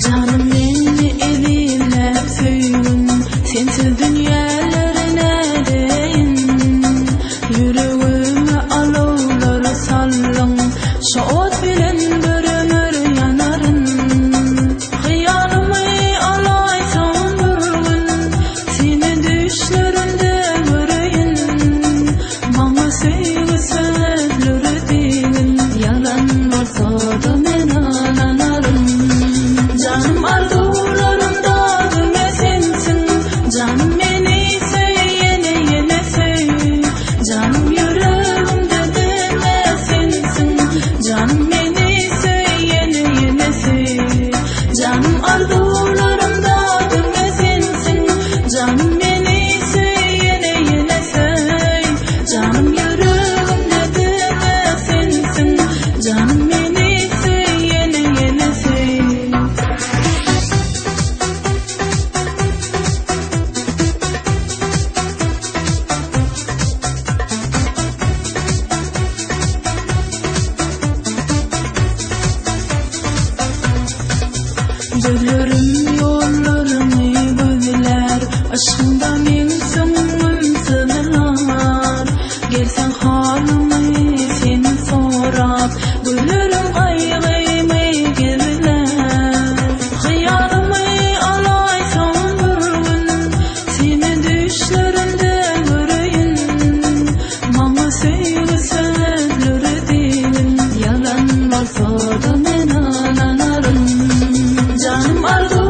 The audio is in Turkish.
Canım beni elinle söylün, sensiz dünyalarına değin. Yüreğime alovları sallın, şu ot bilen bürünür yanarın. Hıyalımı alaysan bir gün, seni düşlerinde göreyim. Bana sevgi sözleri deyin, yalan olsa da men anarım. Canım arzularımda düme sensin, canım beni söyle yine söyle. Canım yüreğimde düme sensin, canım beni söyle yine söyle. Canım arzularımda düme sensin, canım beni söyle yine söyle. Canım yüreğimde düme sensin, canım beni söyle yine söyle. Gözlerim yollarını gözler, aşkında men söngüm sığınar. Gelsen halımı seni sorap, gözlerim aygıymay gezler. Hıyalımı alaysan bir gün, seni düşlerinde göreyim. Bana sevgi sözleri deyin, yalan olsa da men anarım. Canım arzu